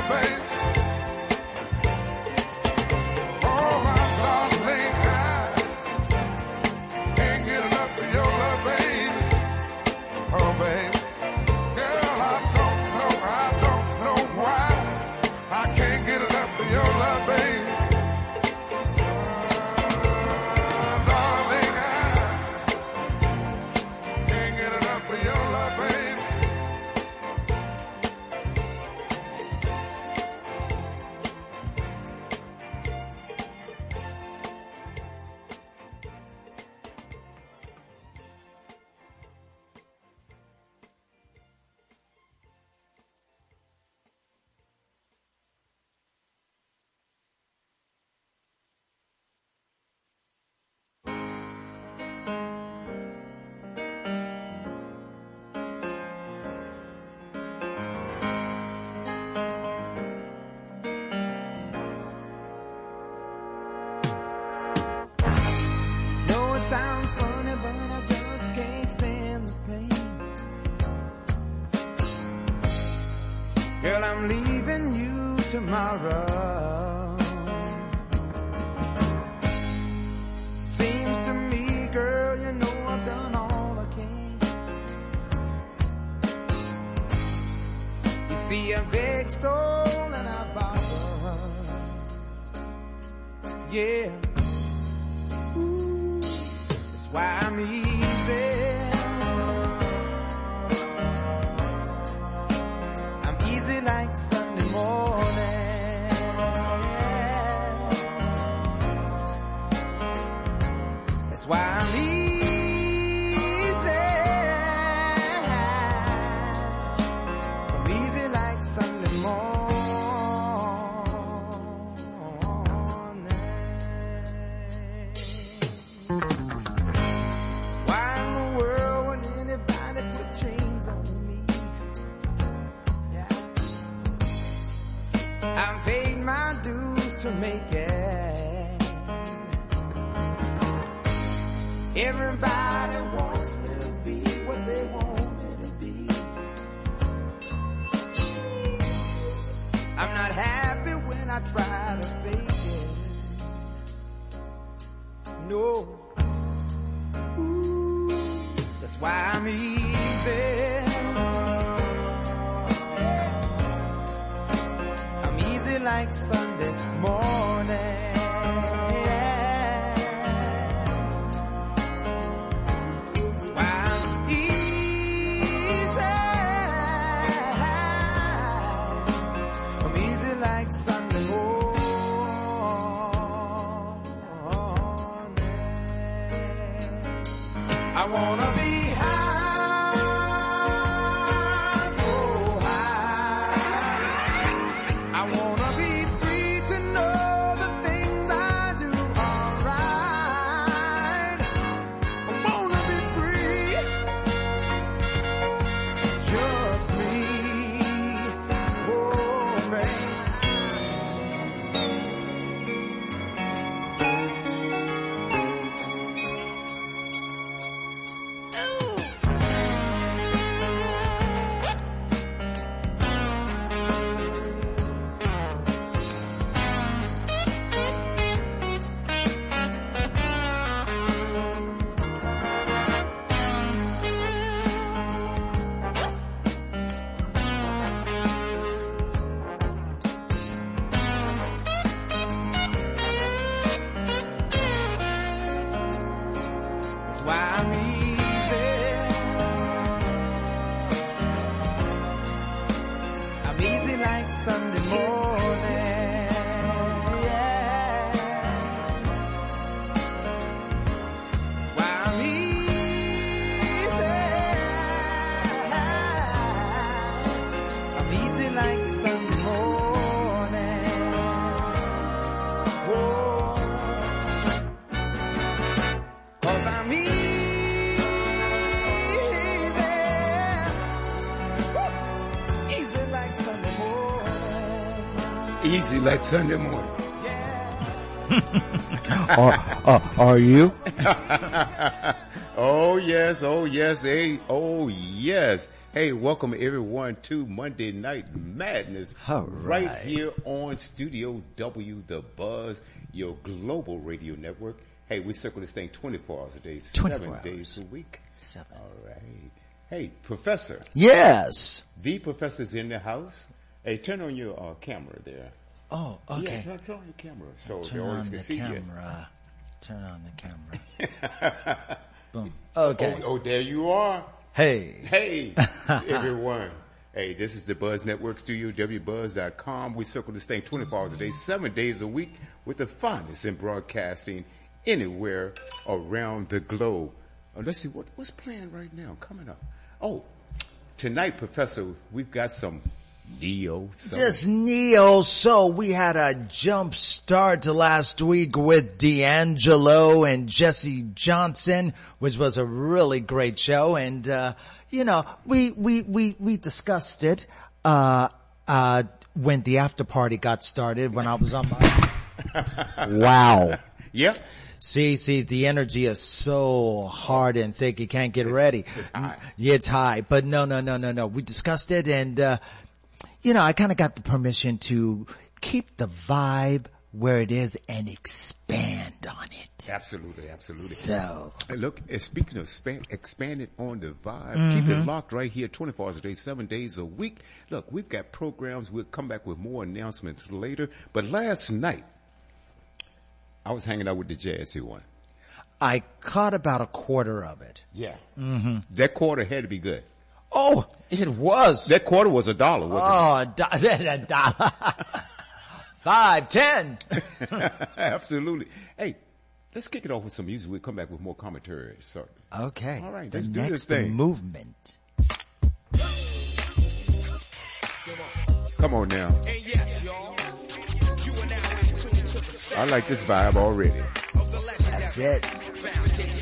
Sounds funny, but I just can't stand the pain. Girl, I'm leaving you tomorrow. Seems to me, girl, you know I've done all I can. You see, I begged, stole, and I borrowed. Yeah. Why I'm easy. I'm easy like Sunday morning. That's why I'm easy. I'm easy like Sunday morning. I paid my dues to make it. Everybody wants me to be what they want me to be. I'm not happy when I try to fake it. No. Ooh, that's why I'm easy. Like Sunday morning. That's why I'm easy. I'm easy like Sunday morning. I wanna be high. Easy like Sunday morning. Are you? Oh yes, oh yes, oh yes. Hey, welcome everyone to Monday Night Madness. Right here on Studio W, The Buzz, your global radio network. Hey, we circle this thing 24 hours a day, 7 days a week. 7. All right. Hey, Professor. Yes. The professor's in the house. Hey, turn on your camera there. Oh, okay. Yeah, turn on your camera so the audience can see you. Turn on the camera. Boom. Okay. Oh, there you are. Hey, everyone. Hey, this is the Buzz Network Studio, WBuzz.com. We circle this thing 24 hours a day, 7 days a week with the finest in broadcasting anywhere around the globe. Let's see, what's playing right now, coming up. Oh, tonight, Professor, we've got some Neo. Just Neo. So we had a jump start to last week with D'Angelo and Jesse Johnson, which was a really great show. And, we discussed it, when the after party got started, when I was on my, wow. Yep. See, the energy is so hard and thick, you can't get ready. It's high. Yeah, it's high. But no. We discussed it and, I kind of got the permission to keep the vibe where it is and expand on it. Absolutely. So. Hey, look, speaking of expanding on the vibe, keep it locked right here 24 hours a day, 7 days a week. Look, we've got programs. We'll come back with more announcements later. But last night, I was hanging out with the Jazzy one. I caught about a quarter of it. Yeah. Mm-hmm. That quarter had to be good. Oh, it was. That quarter was $1, wasn't it? $1. 5, 10. Absolutely. Hey, let's kick it off with some music. We'll come back with more commentary. So. Okay. All right, the let's do next this thing. Movement. Come on now. And yes, y'all, you are now in tune to the sound I like this vibe already. of the legendary That's it. foundation.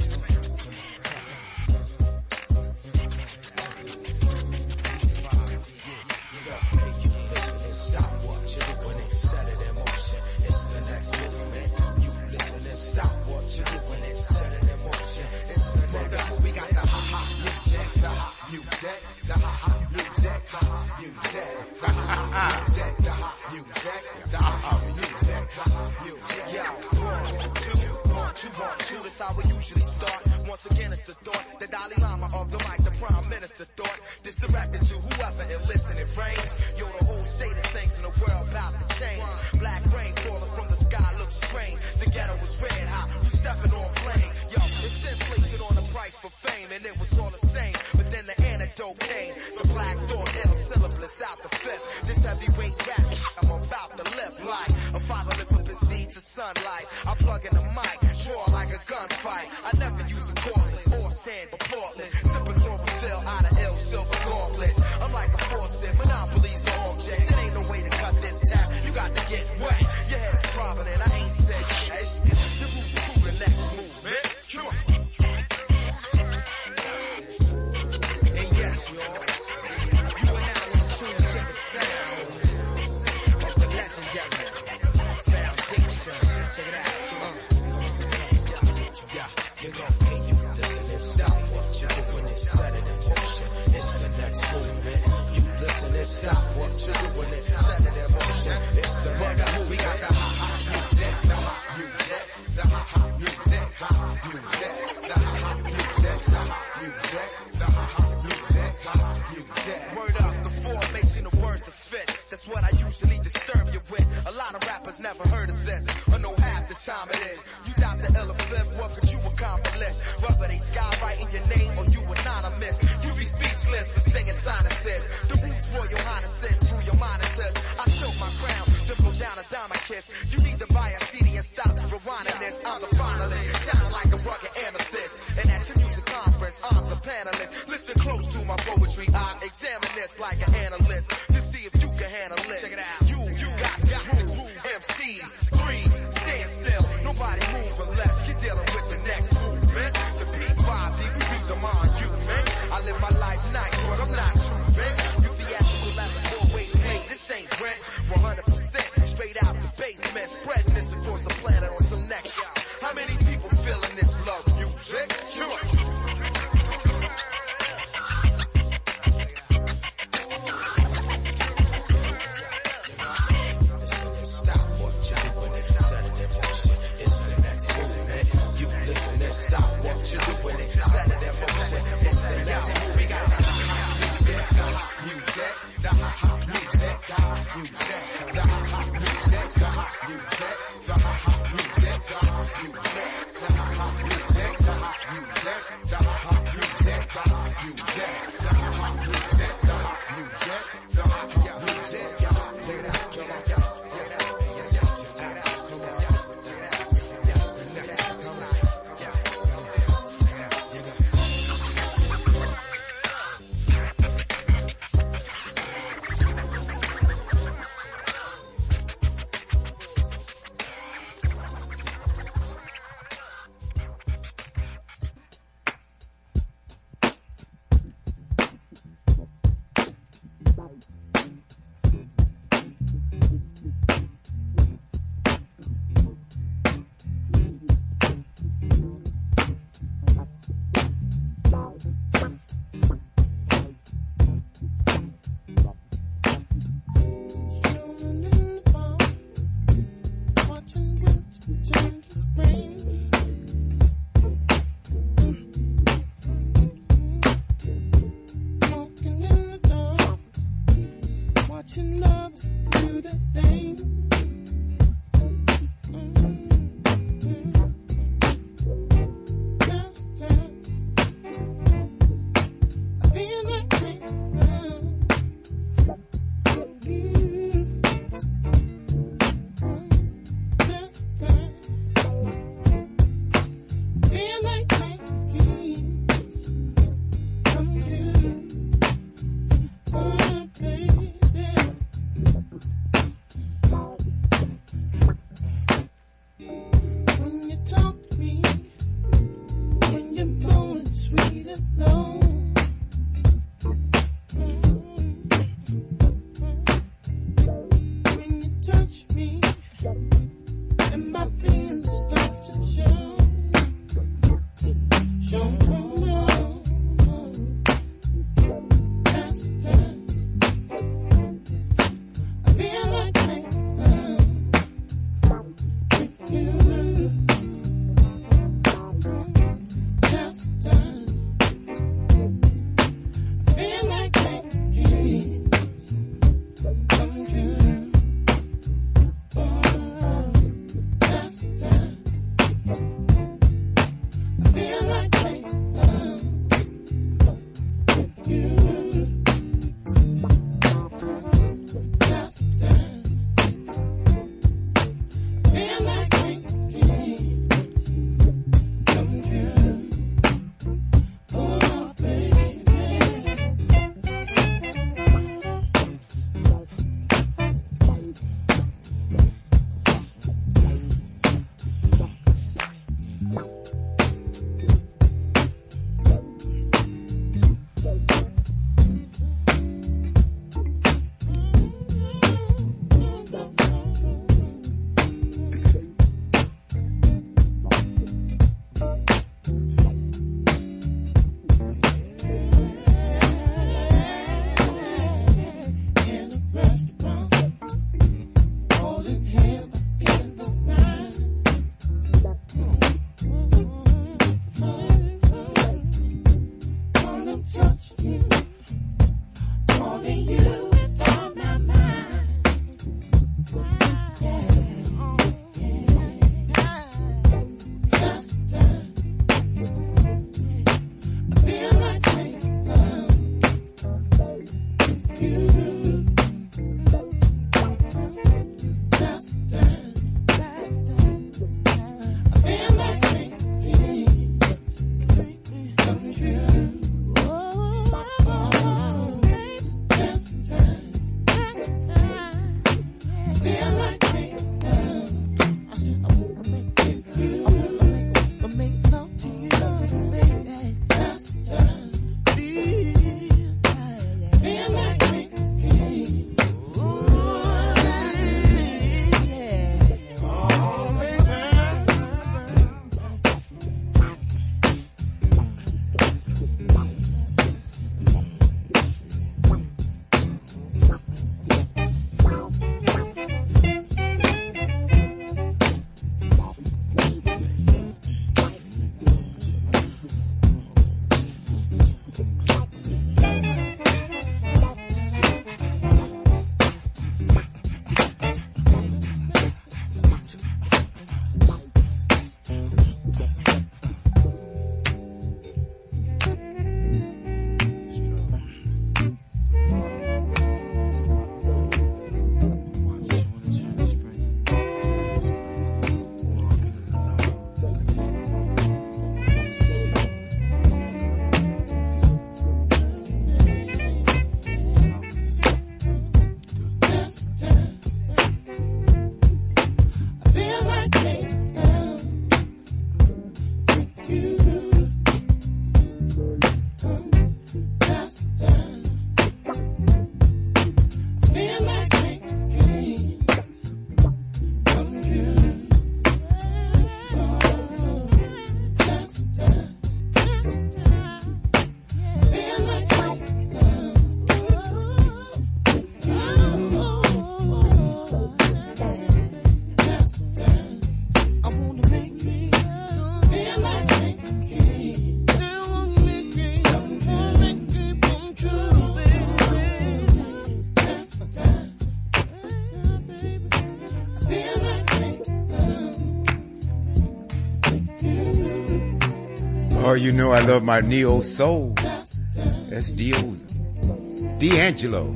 That's how we usually start. Once again, it's the thought. The Dalai Lama of the mic, the Prime Minister thought. This directed to whoever and listen, it rains. Yo, the whole state of things in the world about to change. Black rain falling from the sky looks strange. The ghetto was red hot, we stepping on flame. Yo, it's inflation on the price for fame, and it was all the same. But then the antidote came. The black thought, ill syllabus out the fifth. This heavyweight rap, I'm about to live like a father lift up his seed to sunlight. I plug in the mic, draw like a gunfight. I never use a cordless or stand applaudless. Sipping chlorophyll out of ill silver gauntlets. I'm like a faucet, monopolies the object. There ain't no way to cut this tap. You got to get wet. Your head is throbbing and I ain't said shit. The roots to the next movement. Come on. And yes, y'all, you are now in tune to the sounds of the legendary foundation. Check it out. You gon' pay you, listen and stop what you're doing and set it in motion. It's the next movement. You listen and stop what you're doing and set it in motion. It's the next movement. We got the hot music, the hot music, the hot music, hot music, the hot music, the hot music, the hot music, hot music. Word up, the formation of words to fit. That's what I usually disturb you with. A lot of rappers never heard of this, or know half the time it is. You doubt the ill fifth, what could you accomplish? Whether they skywriting your name or you anonymous, you be speechless for singing sinuses. The roots royal highnesses through your monitors. I tilt my crown, then blow down a diamond kiss. You need to buy a CD and stop rewinding this. I'm the finalist, shine like a rugged amethyst. And at your music conference, I'm the panelist. Listen close to my poetry, I examine this like an analyst to see if you can handle it. Check it out. You got MCs, threes, stand still. Nobody move unless you're dealing with the next movement. The P5D, we beat them on you, man. I live my life nice, but I'm not too big. You theatrical as a four-way play. This ain't rent. 100% straight out the basement. Spreading this across the planet on some next. How many people feeling this love music? Sure. Oh, you know I love my neo soul. That's D'Angelo.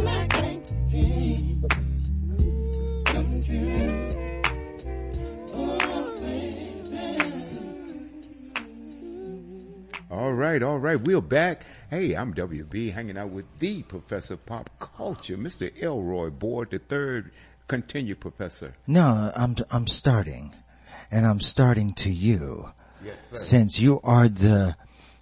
All right. We're back. Hey, I'm WB, hanging out with the Professor of Pop Culture, Mr. Elroy Board the Third. Continue, Professor. No, I'm starting, and I'm starting to you. Yes, sir. Since you are the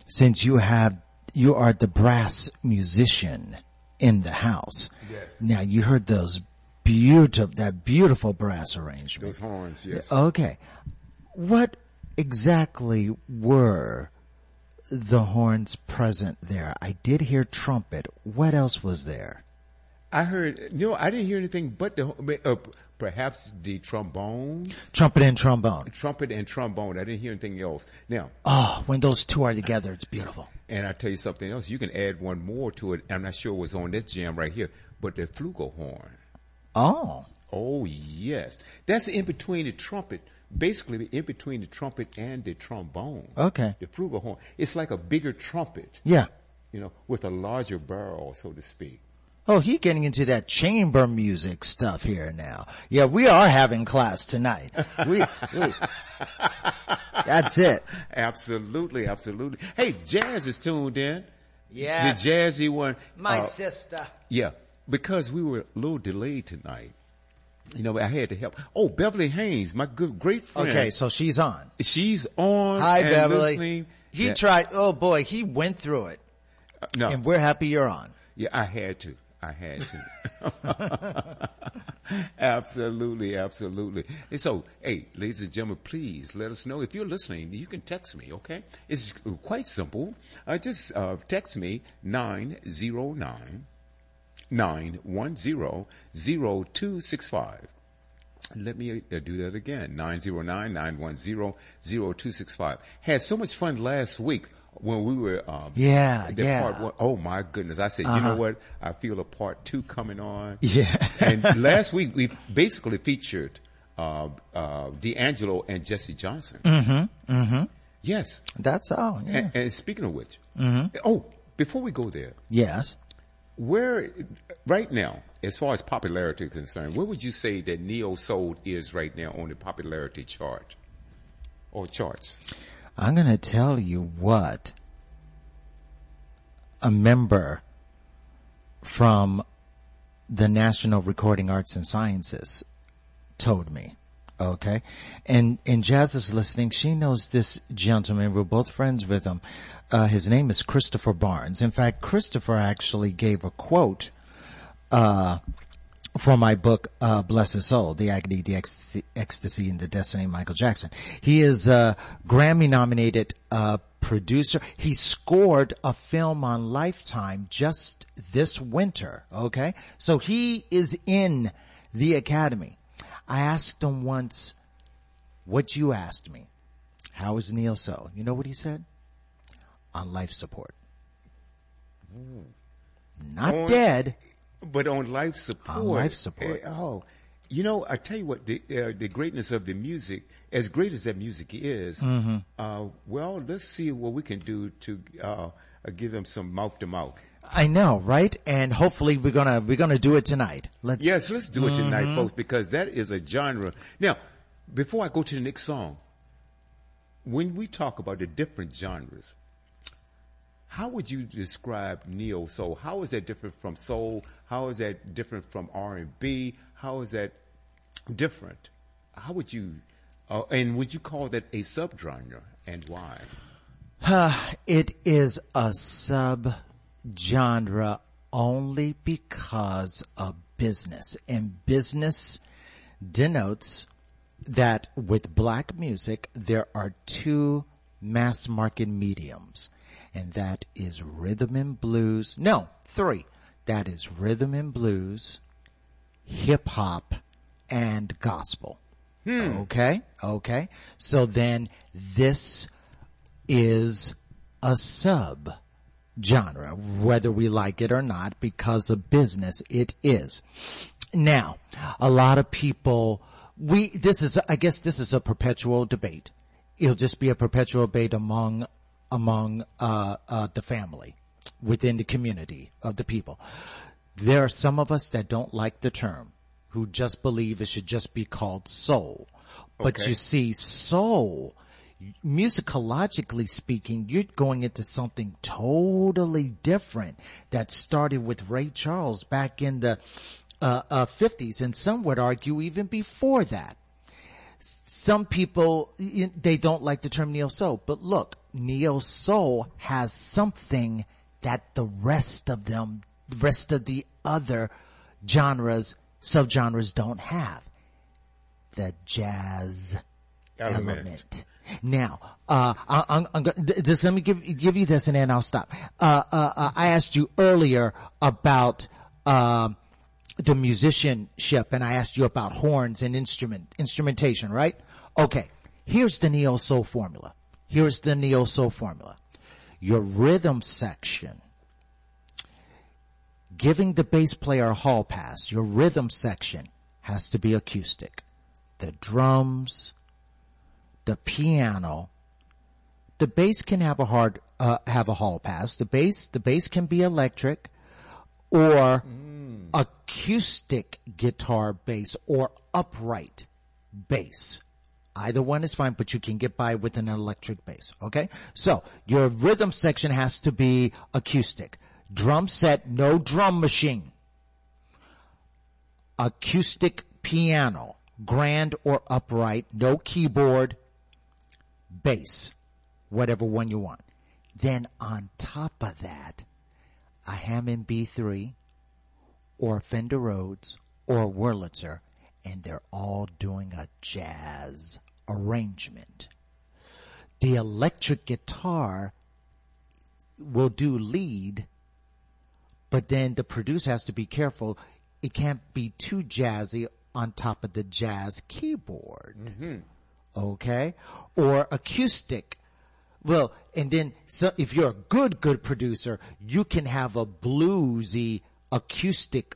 brass musician in the house. Yes. Now you heard that beautiful brass arrangement. Those horns, yes. Okay. What exactly were the horns present there? I did hear trumpet. What else was there? I heard, I didn't hear anything but perhaps the trombone. Trumpet and trombone. Trumpet and trombone. I didn't hear anything else. Now. Oh, when those two are together, it's beautiful. And I tell you something else. You can add one more to it. I'm not sure what's on this jam right here, but the flugelhorn. Oh. Oh, yes. That's in between the trumpet. Basically, in between the trumpet and the trombone. Okay. The flugelhorn. It's like a bigger trumpet. Yeah. With a larger barrel, so to speak. Oh, he's getting into that chamber music stuff here now. Yeah, we are having class tonight. That's it. Absolutely. Hey, Jazz is tuned in. Yes. The jazzy one. My sister. Yeah, because we were a little delayed tonight. I had to help. Oh, Beverly Haynes, my great friend. Okay, so she's on. She's on. Hi, and Beverly. Listening. He tried. Oh boy, he went through it. No. And we're happy you're on. Yeah, I had to. Absolutely. And so, hey, ladies and gentlemen, please let us know if you're listening. You can text me, okay? It's quite simple. Just text me 909-910-0265. Let me do that again. 909-910-0265. Had so much fun last week. When we were, Part one, oh my goodness. I said, you know what? I feel a part 2 coming on. Yeah. And last week we basically featured, D'Angelo and Jesse Johnson. Mm-hmm. Yes. That's all. Yeah. And speaking of which, oh, before we go there. Yes. Right now, as far as popularity is concerned, where would you say that neo soul is right now on the popularity chart or charts? I'm going to tell you what a member from the National Recording Arts and Sciences told me. Okay. And Jazz is listening. She knows this gentleman. We're both friends with him. His name is Christopher Barnes. In fact, Christopher actually gave a quote, for my book, Bless His Soul, The Agony, the Ecstasy, and the Destiny of Michael Jackson. He is a Grammy-nominated producer. He scored a film on Lifetime just this winter, okay? So he is in the Academy. I asked him once what you asked me. How is Neo Soul? You know what he said? On life support. Not dead. But on life support. On life support. I tell you what, the greatness of the music, as great as that music is, well, let's see what we can do to give them some mouth to mouth. I know, right? And hopefully we're gonna do it tonight. Let's do it tonight, folks, because that is a genre. Now, before I go to the next song, when we talk about the different genres, how would you describe neo soul? How is that different from soul? How is that different from R&B? How is that different? How would you, and would you call that a subgenre, and why? It is a subgenre only because of business, and business denotes that with black music there are two mass market mediums. And that is rhythm and blues. No, 3. That is rhythm and blues, hip hop, and gospel. Okay. So then this is a sub genre, whether we like it or not, because of business it is. Now, a lot of people, I guess this is a perpetual debate. It'll just be a perpetual debate among among the family, within the community of the people. There are some of us that don't like the term, who just believe it should just be called soul. But you see, soul, musicologically speaking, you're going into something totally different that started with Ray Charles back in the 50s, and some would argue even before that. Some people, they don't like the term neo-soul, but look, neo-soul has something that the rest of the other genres, subgenres don't have. The jazz element. Now, just let me give you this and then I'll stop. I asked you earlier about, the musicianship, and I asked you about horns and instrumentation, right? Okay. Here's the neo-soul formula. Your rhythm section, giving the bass player a hall pass, your rhythm section has to be acoustic. The drums, the piano, the bass can have a hall pass. The bass can be electric or acoustic guitar bass or upright bass. Either one is fine, but you can get by with an electric bass, okay? So, your rhythm section has to be acoustic. Drum set, no drum machine. Acoustic piano, grand or upright, no keyboard, bass, whatever one you want. Then on top of that, a Hammond B3 or Fender Rhodes or Wurlitzer, and they're all doing a jazz arrangement. The electric guitar will do lead, but then the producer has to be careful. It can't be too jazzy on top of the jazz keyboard. Okay? Or acoustic. Well, and then so if you're a good producer, you can have a bluesy acoustic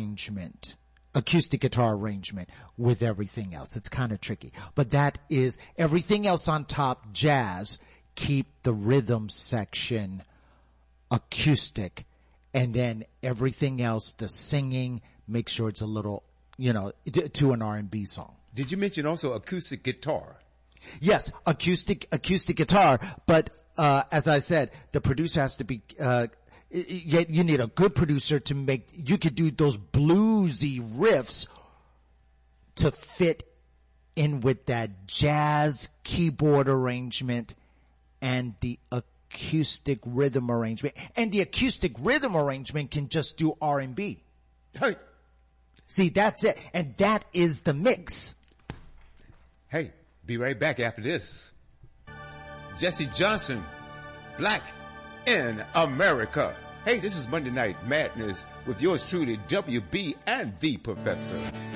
guitar arrangement with everything else. It's kind of tricky. But that is everything else on top, jazz. Keep the rhythm section acoustic, and then everything else, the singing, make sure it's a little, to an R&B song. Did you mention also acoustic guitar? Yes, acoustic guitar, but as I said, the producer has to be you need a good producer to you could do those bluesy riffs to fit in with that jazz keyboard arrangement and the acoustic rhythm arrangement. And the acoustic rhythm arrangement can just do R&B. Hey. See, that's it. And that is the mix. Hey, be right back after this. Jesse Johnson, Black in America. Hey, this is Monday Night Madness with yours truly, WB and the Professor.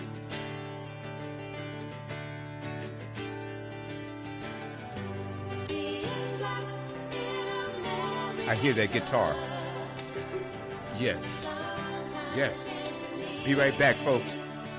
I hear that guitar. Yes. Yes. Be right back, folks.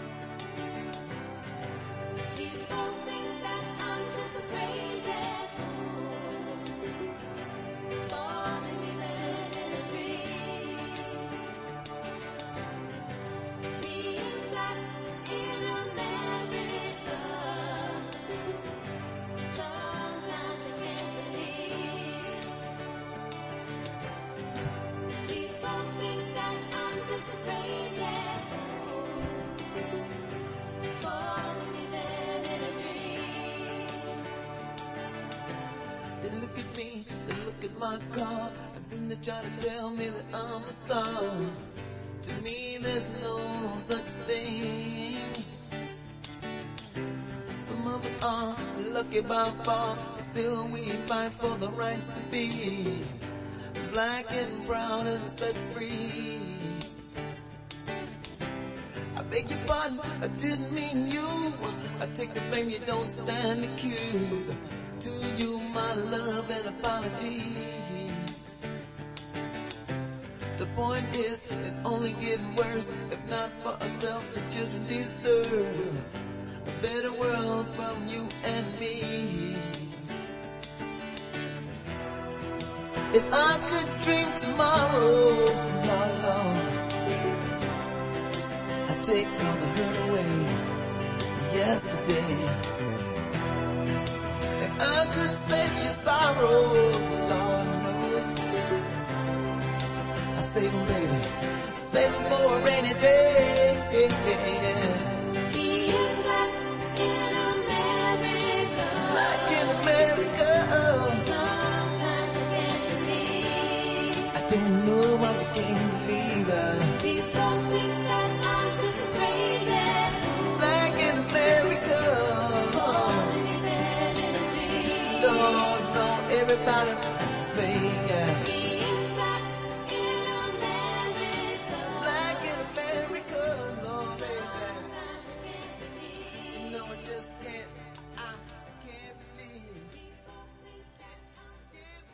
By far, still we fight for the rights to be black and brown and set free. I beg your pardon, I didn't mean you. I take the blame, you don't stand accused. To you, my love, an apology. The point is, it's only getting worse. If not for ourselves, the children deserve a better world from you and me. If I could dream tomorrow, Lord, Lord, I'd take all the hurt away yesterday. If I could save your sorrows, Lord knows, I'd save them, baby, save them for a rainy day. Being black in America, Black in America, sometimes I can't believe. I don't know why they can't believe it. People think that I'm just crazy, Black in America, living in a dream. Lord, no, everybody wants to pay, yeah. Being black in America, Black in America, Lord, say that. sometimes I can't believe. You know I just can't, I can't believe. People think that I'm just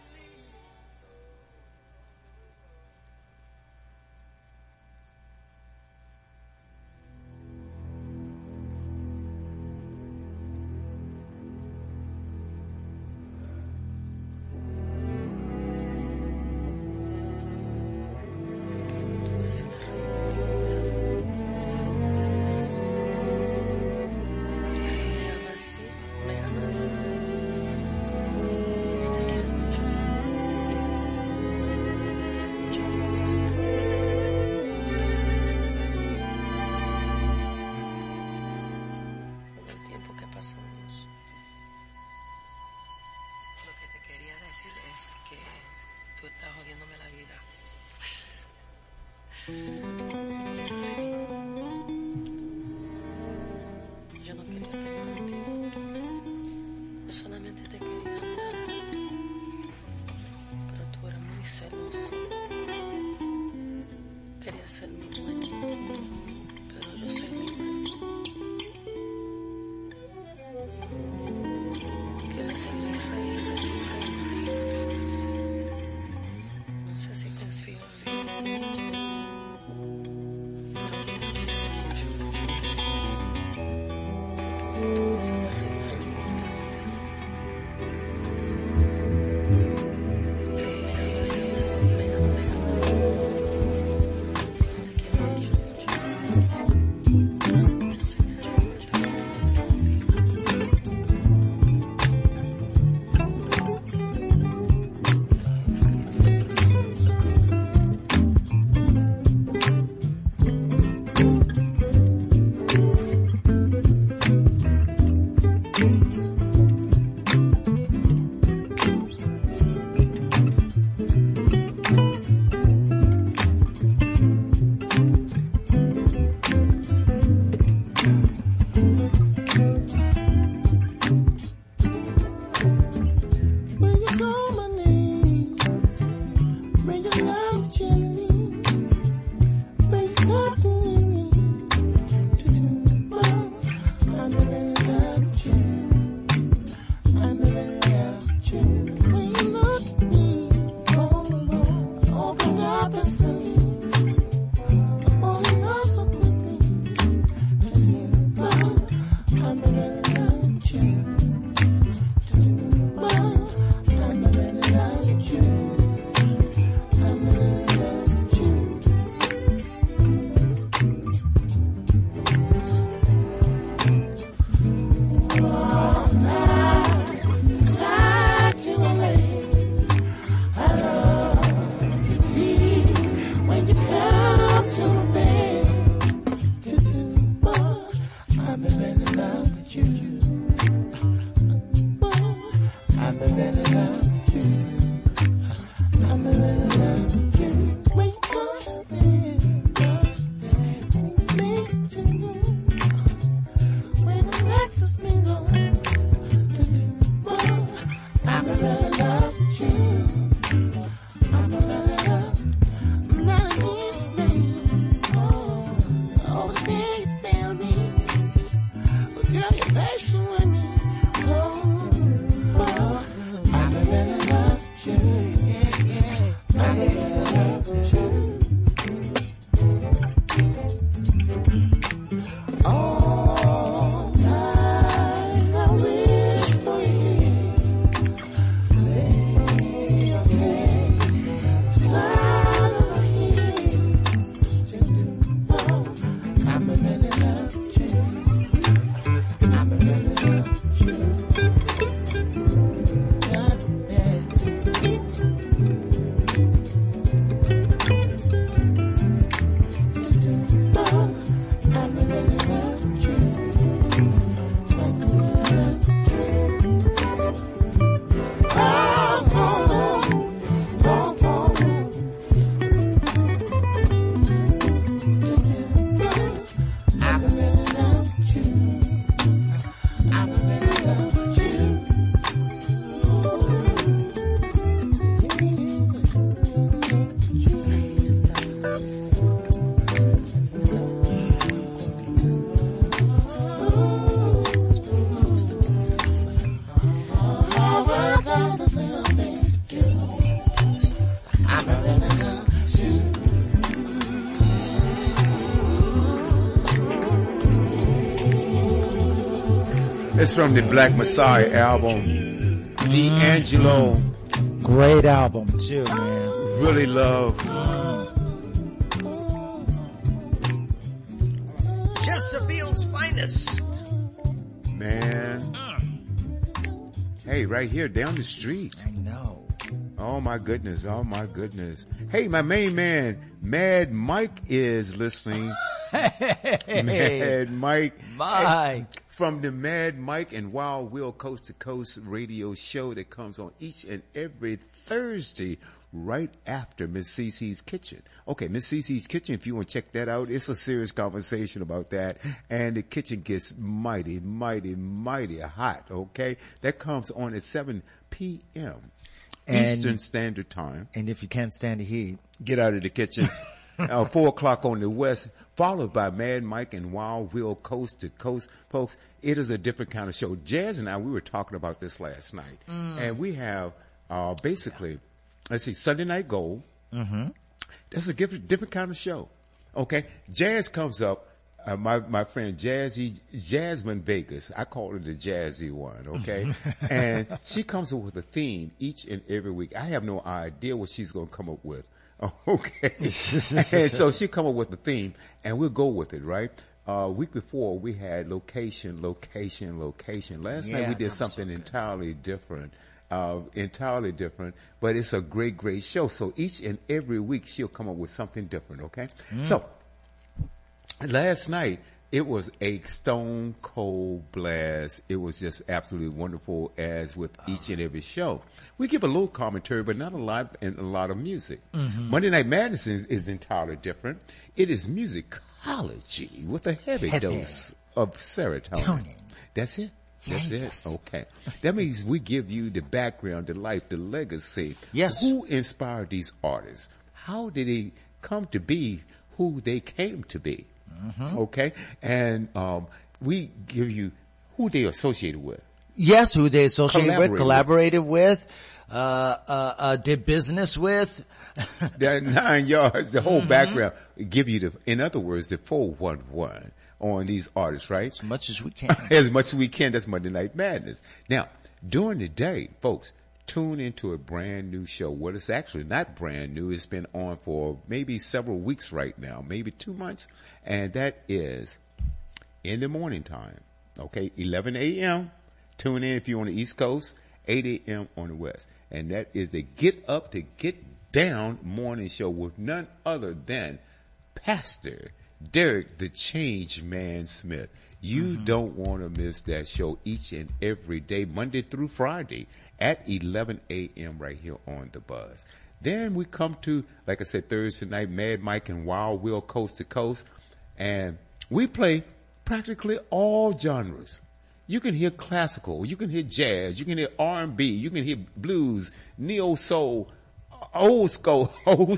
tú estás jodiéndome la vida. Yo no quería pelear contigo. Yo solamente te quería hablar. Pero tú eras muy celoso. Quería ser mi dueño. Pero yo soy libre. Quiero ser el rey de tu reino. No sé si confío en ti. Pero te quiero mucho. Sé que tú vas a dar final. Gracias, me amas. Te quiero mucho. No sé qué When you call my name, when you love Jenny, when you talk to me, I'm in love with you. I'm in love with you. When you look at me, oh, open up and see, falling off so quickly. I'm in love with you. I'm in love with you. I'm in love with you. All night, beside you away. I love you deep when you come to me. To do more. I'm in love with you. I'm in love with you. I'm in love with you. When you come to me to you. When the reckless mingle to do more. I'm in love with you. I'm in love. I'm not an easy man. Oh, overstay you fail me. But girl, you're patient with me. Oh, I'm in love with you. Yeah, yeah. I'm in love with you. All night I wish for you. Lay your head you. I'm in love with you. It's from the Black Messiah album. D'Angelo. Great album too, man. Really love. Chesterfield's finest. Man. Hey, right here down the street. I know. Oh my goodness. Oh my goodness. Hey, my main man, Mad Mike is listening. Mad Mike. Mike. From the Mad Mike and Wild Will Coast to Coast radio show that comes on each and every Thursday right after Miss CC's Kitchen. Okay, Miss CC's Kitchen, if you want to check that out, it's a serious conversation about that. And the kitchen gets mighty, mighty, mighty hot, okay? That comes on at 7 p.m. Eastern Standard Time. And if you can't stand the heat, get out of the kitchen. 4 o'clock on the West, followed by Mad Mike and Wild Will Coast to Coast. Folks, it is a different kind of show. Jazz and I, we were talking about this last night. And we have, basically, let's see, Sunday Night Gold. Mm-hmm. That's a different kind of show. Okay. Jazz comes up. My friend Jasmine Vegas, I call her the jazzy one, okay? And she comes up with a theme each and every week. I have no idea what she's going to come up with. Okay. And so she come up with the theme and we'll go with it, right? Week before we had location. Last night we did something entirely different. But it's a great show. So each and every week she'll come up with something different, okay? So last night it was a stone cold blast. It was just absolutely wonderful, as with each and every show. We give a little commentary, but not a lot, and a lot of music. Monday Night Madness is entirely different. It is musicology with a heavy dose of serotonin. That's it. That's it. Okay. That means we give you the background, the life, the legacy. Yes. Who inspired these artists? How did they come to be who they came to be? Okay. And we give you who they associated with. Yes, who they associated with, collaborated with, did business with. That 9 yards, the whole background, give you in other words, the 411 on these artists, right? As much as we can. As much as we can. That's Monday Night Madness. Now, during the day, folks, tune into a brand new show. Well, it's actually not brand new. It's been on for maybe several weeks right now, maybe 2 months. And that is in the morning time. Okay. 11 a.m. Tune in if you're on the East Coast, 8 a.m. on the West. And that is the Get Up to Get Down morning show with none other than Pastor Derek the Change Man Smith. You don't want to miss that show each and every day, Monday through Friday at 11 a.m. right here on The Buzz. Then we come to, like I said, Thursday night, Mad Mike and Wild Will Coast to Coast. And we play practically all genres. You can hear classical, you can hear jazz, you can hear R&B, you can hear blues, neo soul, old school,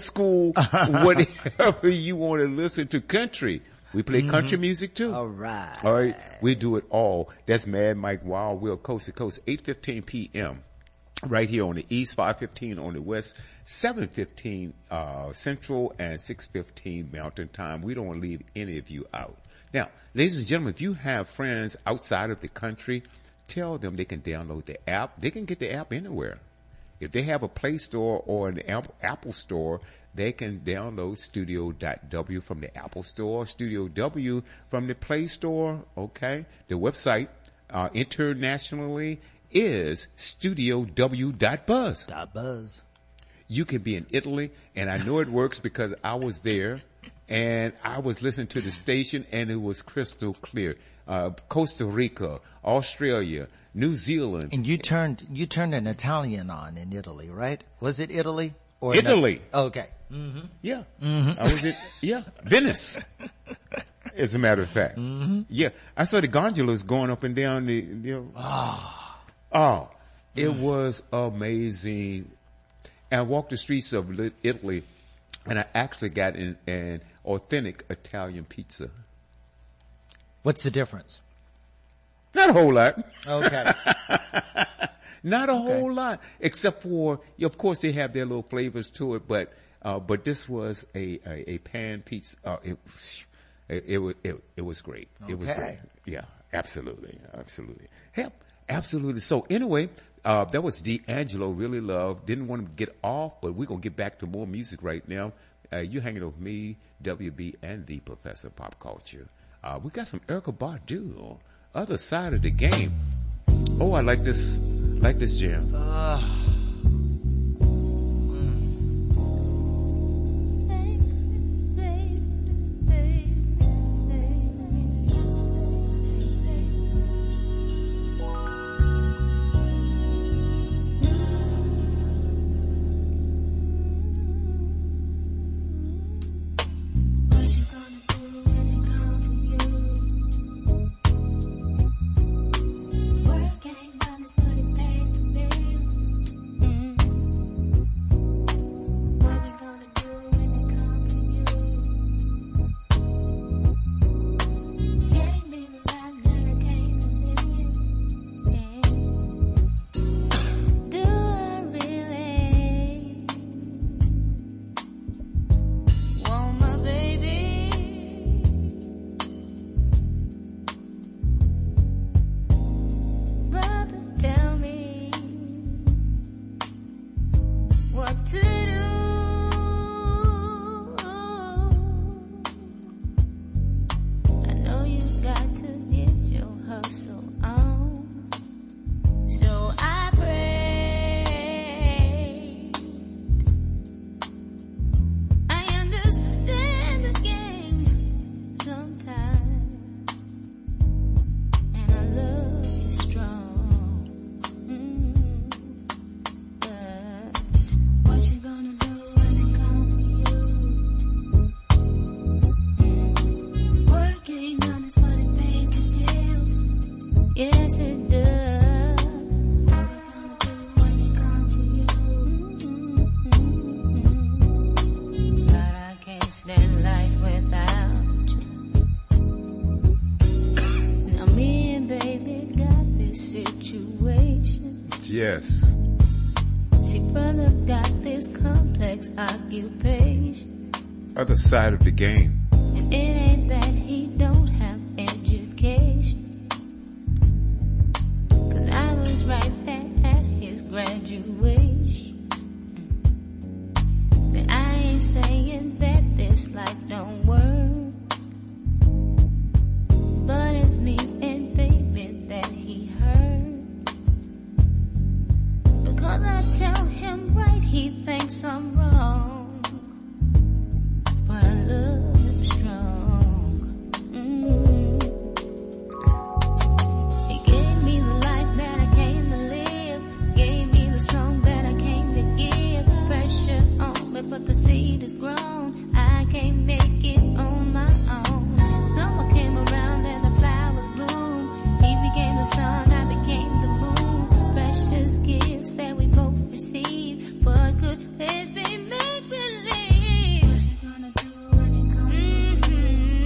whatever you want to listen to. Country. We play country music too. All right. All right. We do it all. That's Mad Mike Wild Will Coast to Coast, 8:15 p.m. right here on the East, 5:15 on the West, 7:15 Central, and 6:15 Mountain Time. We don't want to leave any of you out. Now, ladies and gentlemen, if you have friends outside of the country, tell them they can download the app. They can get the app anywhere. If they have a Play Store or an Apple Store, they can download Studio.W from the Apple Store, Studio W from the Play Store, okay? The website internationally is StudioW.Buzz. Buzz. You can be in Italy, and I know it works because I was there, and I was listening to the station, and it was crystal clear. Costa Rica, Australia, New Zealand. And you turned an Italian on in Italy, right? Was it Italy? Or Italy. No? Okay. Yeah. I was Venice. As a matter of fact. Yeah. I saw the gondolas going up and down it was amazing. And I walked the streets of Italy, and I actually got an authentic Italian pizza. What's the difference? Not a whole lot. Okay. Not a whole lot, except for, of course, they have their little flavors to it, but this was a pan pizza. It was great. It was great. Yeah, absolutely. Yep, absolutely. So anyway, that was D'Angelo, Really Love. Didn't want to get off, but we're going to get back to more music right now. You hanging with me, WB, and the Professor of Pop Culture. We got some Erykah Badu, Other Side of the Game. Oh, I like this jam. Yes. See, brother got this complex occupation. Other side of the game. And it ain't that he don't have education. 'Cause I was right there at his graduation. Then I ain't saying that this life don't work. But it's me and baby that he hurt. Because I tell him right, he thinks I'm wrong. But I love him strong. He gave me the life that I came to live. Gave me the song that I came to give. Pressure on me, but the seed is grown. I can't make it on my own. Summer came around and the flowers bloomed. He became the sun, I became the moon. Precious gifts that we both received. But could this be make believe? What you gonna do when it comes to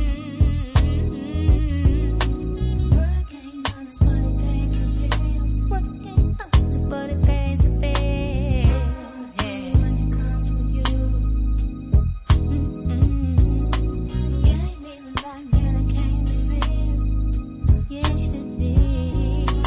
work ain't honest, but it pays the bills. Work ain't honest, but it pays the bills. What you gonna do when it comes to you? Gave me the life that I came to live. Yes, you did.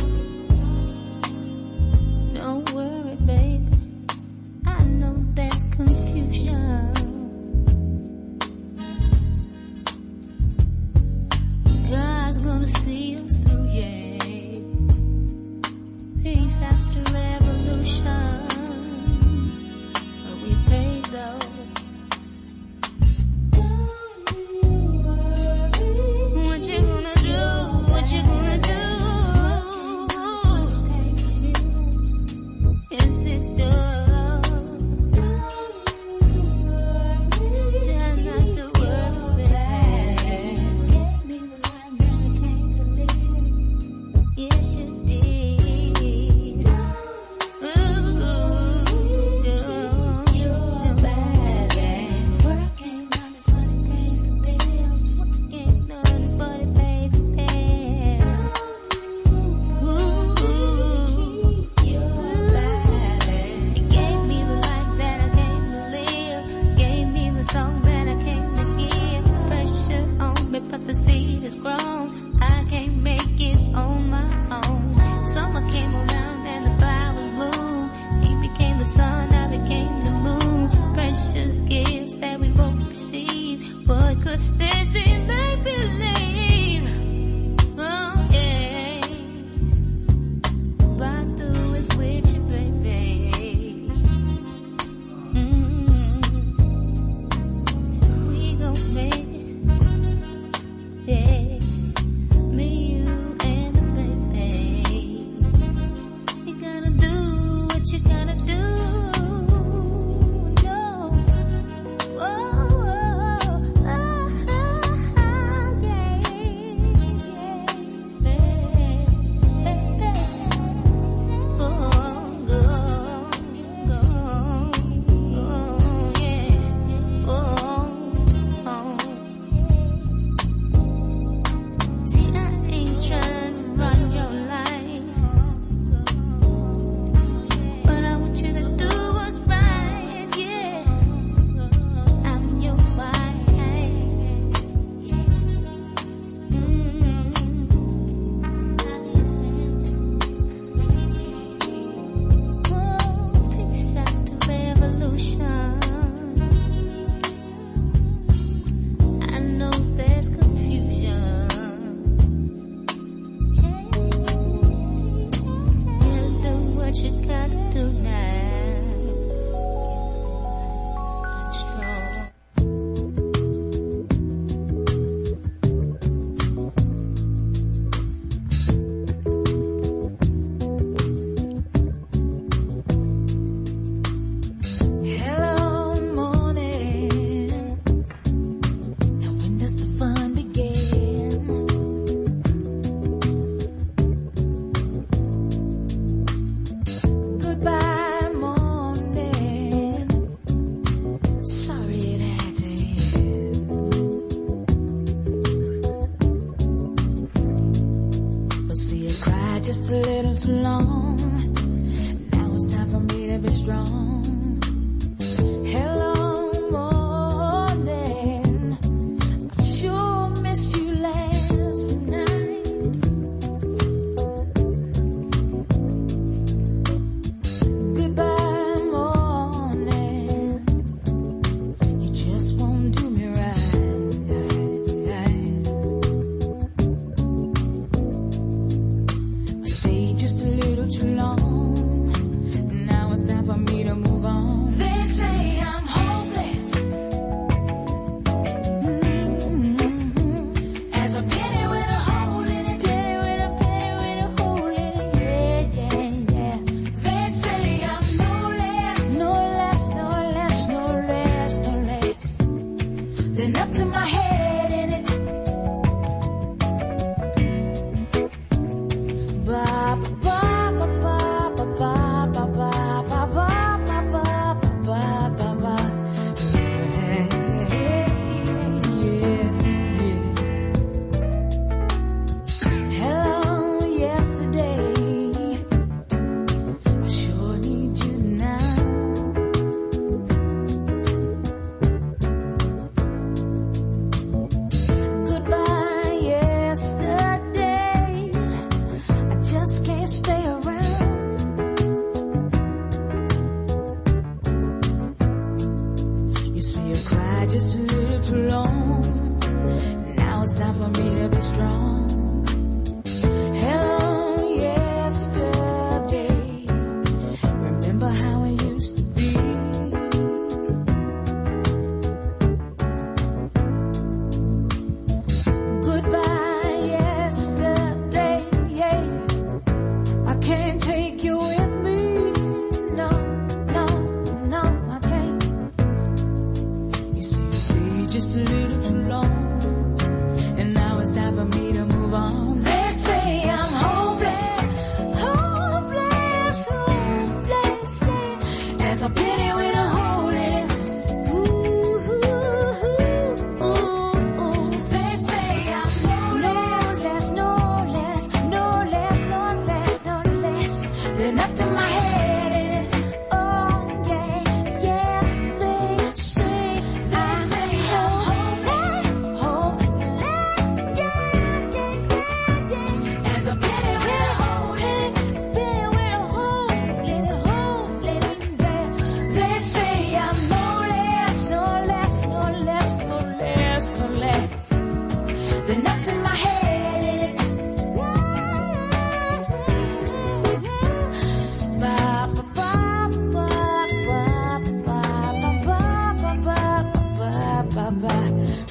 cried just a little too long. Now it's time for me to be strong. Hello, morning. I sure missed you last night. Goodbye, morning. You just won't do me right. I stayed just a little too long. Now it's time for me to move on. They say I'm hopeless. As a penny with a hole in it, penny with a hole in it, yeah, yeah, yeah. They say I'm no less, no less, no less, no less, no less than up to my head in it. Ba ba ba ba ba ba ba ba ba ba ba ba ba ba ba. Yeah, yeah. Hello, yesterday. I sure need you now. Goodbye, yesterday. I just can't stay around. You see, I cried just a little too long. Now it's time for me to be strong. Hello, yesterday. Remember how it used to be. Goodbye, yesterday. Yeah. I can't take you with me. No, no, no, I can't. You see, I stayed just a little too long. And now it's time for me to move on. They say I'm hopeless, hopeless, hopeless. As a penny with a hole in it. Ooh, ooh, ooh, ooh. They say I'm no less, no less, no less, no less, no less than up to my head in it. Oh, yeah, yeah. They say I'm hopeless, hopeless, yeah, yeah, yeah, yeah. As a penny with a hole in it, penny with a hole in it, hole in it, yeah. They say I'm no less, no less, no less, no less, no less than up to my head in it. Ba ba ba ba ba ba ba ba ba ba ba.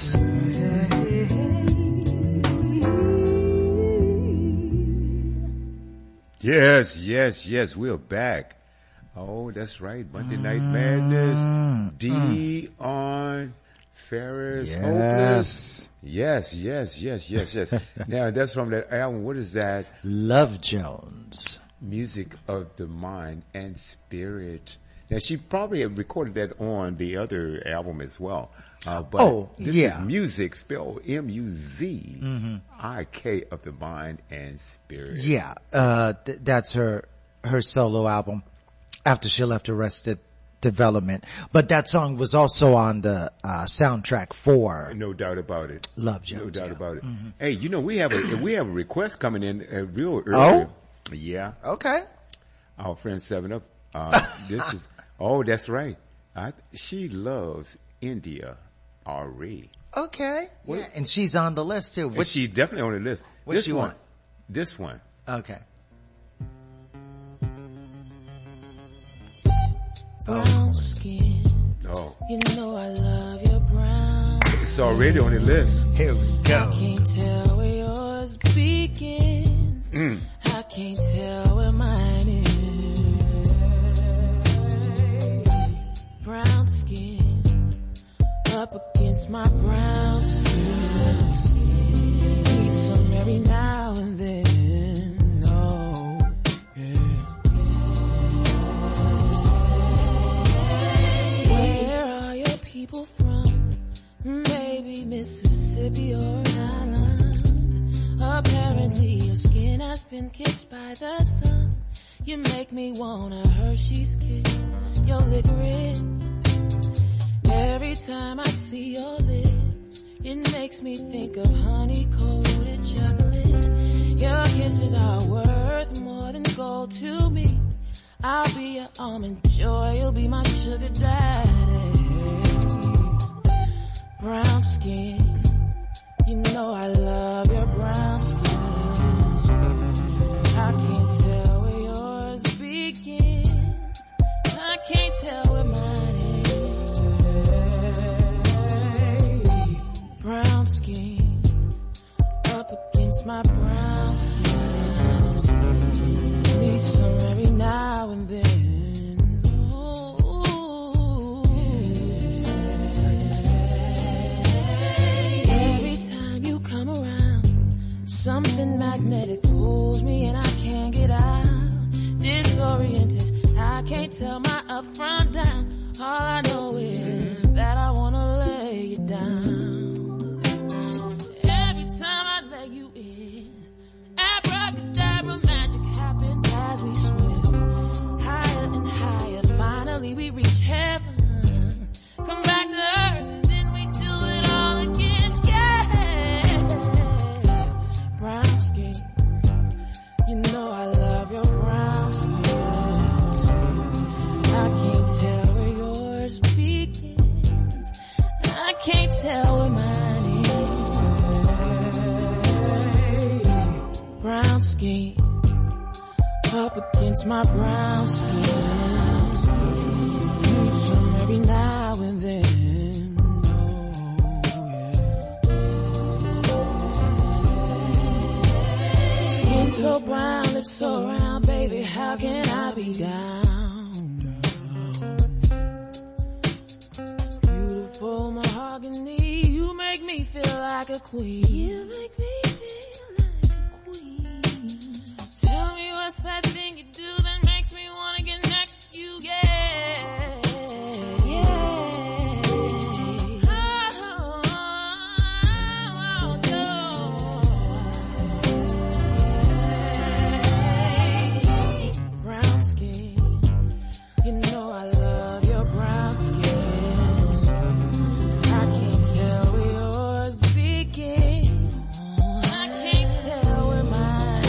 Yes, yes, yes, we're back. Oh, that's right. Monday Night Madness. Dion Ferris. Hopeless. Yes, yes, yes, yes, yes. Now, that's from that album. What is that? Love Jones. Music of the Mind and Spirit. Now, she probably had recorded that on the other album as well. But this is music spelled M-U-Z-I-K of the Mind and Spirit. Yeah, that's her solo album after she left Arrested Development. But that song was also on the soundtrack for No doubt about it. Love Jones. No doubt about it. Hey, you know, we have a request coming in real early. Oh? Yeah. Okay. Our friend 7-Up. This is, that's right. She loves India Ari. Okay. Yeah, and she's on the list too. Which she's definitely on the list. What This you one. want? This one. Okay. Brown skin. Oh. You know I love your brown. It's already on the list. Here we go. Can't tell where yours begins. I can't tell where mine is. Brown skin up against my brown skin. Need some every now and then. Oh, yeah. Where are your people from? Maybe Mississippi or an island. Apparently your skin has just been kissed by the sun. You make me want a Hershey's kiss, your licorice. Every time I see your lips, it makes me think of honey-coated chocolate. Your kisses are worth more than gold to me. I'll be your almond joy, you'll be my sugar daddy. Brown skin, you know I love your brown skin. I can't tell where yours begins. I can't tell where mine is. Brown skin, up against my brown skin. Need some every now and then. Ooh. Every time you come around, something magnetic pulls me and I can't get out. Disoriented, I can't tell my up from down. All I know is that I wanna lay you down. Every time I lay you in, abracadabra magic happens as we swim. Higher and higher, finally we reach heaven. Come back to earth, then we do it all again, yeah. Brown skin, you know I love your brown skin. I can't tell where yours begins. I can't tell where mine is. Brown skin, up against my brown skin. Need some every now and then. Oh, yeah. Skin so brown, lips so round, baby, how can I be down? Beautiful mahogany, you make me feel like a queen. You make me feel like a queen. Tell me what's that thing you do that makes me wanna get next to you, yeah. Yeah. Brown skin, you know I love your brown skin. I can't tell where yours begins. I can't tell where mine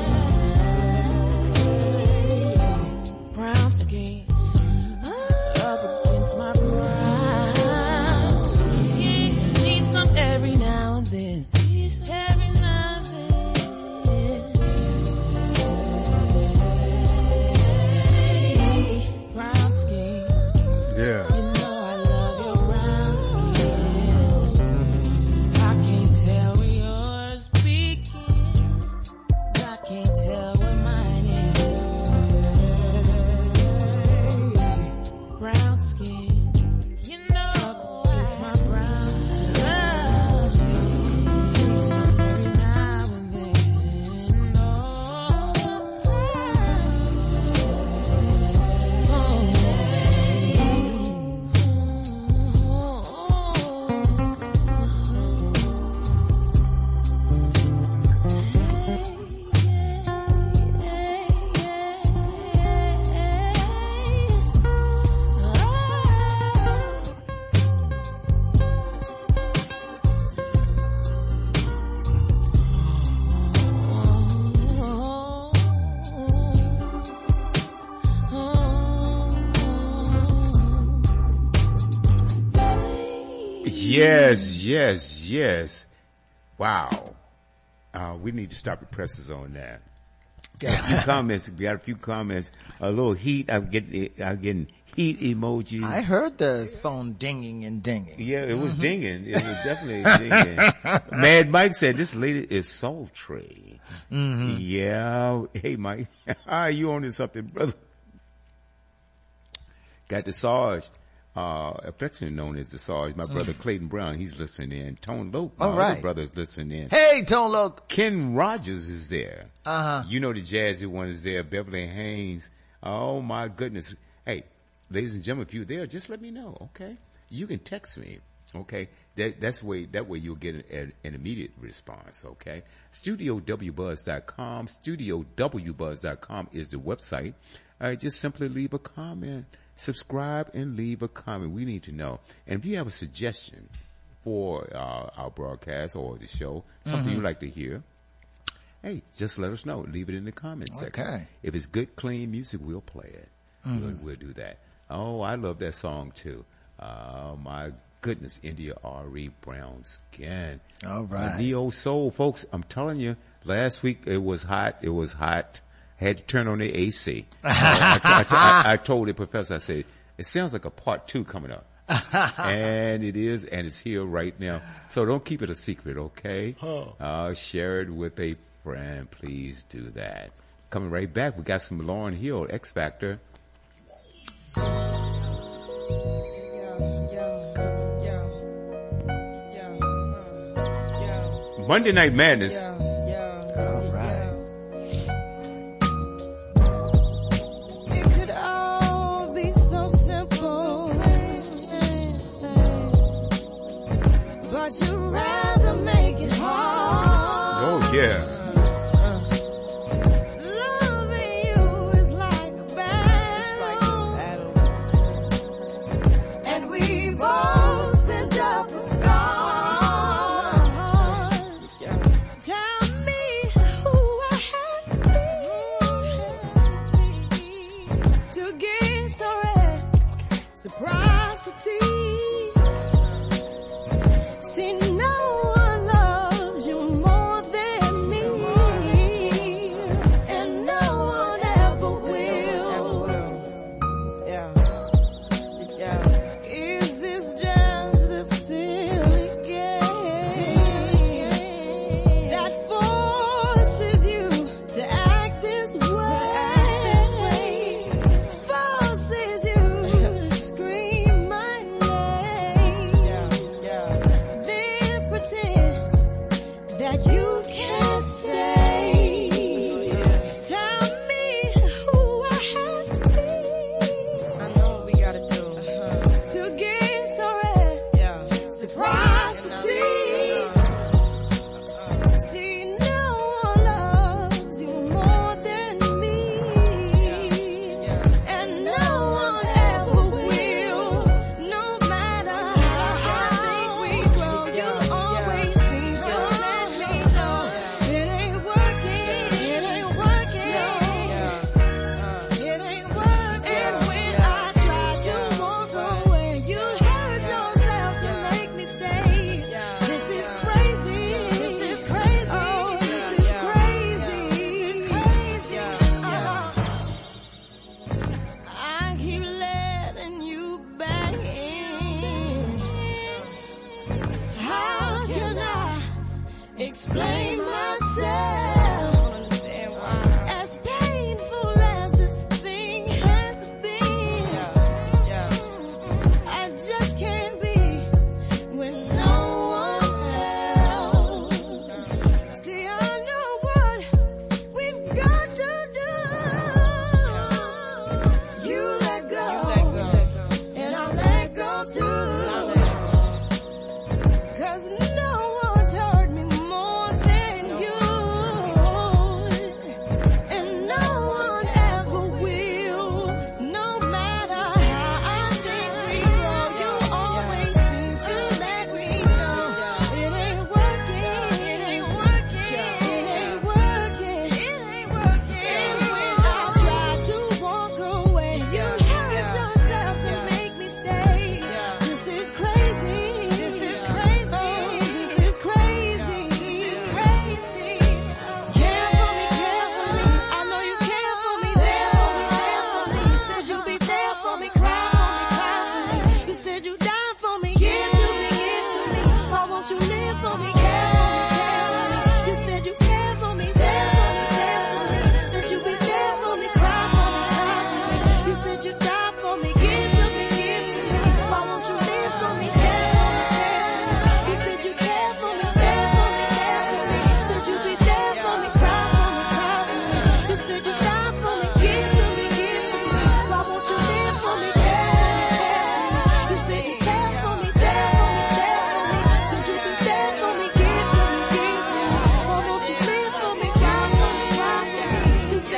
is. Brown skin, up against my brown skin. Need some every now and then. Every now and then. Brown skin. Yeah. You know I love your brown skin. I can't tell where yours begins. I can't tell where mine is. Brown skin. You know it's my brown skin. Brown skin. Need some every now and then. Yes, yes, yes. Wow. We need to stop the presses on that. Got a few comments. We got a few comments. A little heat. I'm getting heat emojis. I heard the phone dinging and dinging. Yeah, it was dinging. It was definitely dinging. Mad Mike said this lady is sultry. Mm-hmm. Yeah. Hey, Mike. How are you on to something, brother? Got the Sarge. Affectionately known as the Sarge. My brother Clayton Brown, he's listening in. Tone Loke, my other brother's listening in. Hey, Tone Loke. Ken Rogers is there. Uh-huh. You know the jazzy one is there. Beverly Haynes. Oh my goodness. Hey, ladies and gentlemen, if you're there, just let me know, okay? You can text me Okay, that way you'll get an immediate response. Okay, StudioWBuzz.com. StudioWBuzz.com is the website. Just simply leave a comment, subscribe, and leave a comment. We need to know. And if you have a suggestion for our broadcast or the show, something you'd like to hear, hey, just let us know. Leave it in the comment section. Okay. If it's good, clean music, we'll play it. We'll do that. Oh, I love that song too. My goodness, India R.E. Brown Skin. All right. Neo Soul, folks. I'm telling you, last week it was hot. It was hot. Had to turn on the AC. I told the professor, I said, it sounds like a part 2 coming up. And it is, and it's here right now. So don't keep it a secret, okay? Share it with a friend. Please do that. Coming right back, we got some Lauryn Hill, X Factor. Monday Night Madness. All right. It could all be so simple, but you'd rather make it hard. Oh, yeah. Loving you is like a battle, and we both been double scarred. Tell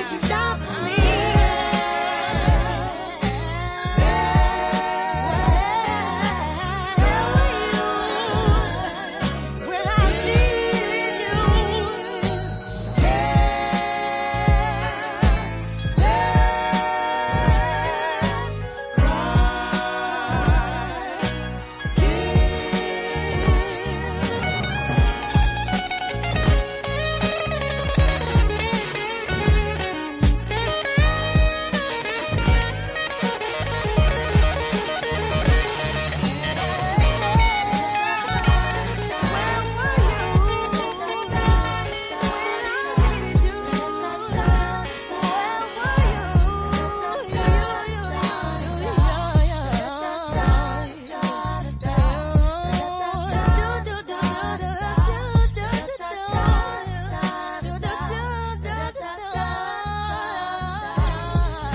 did you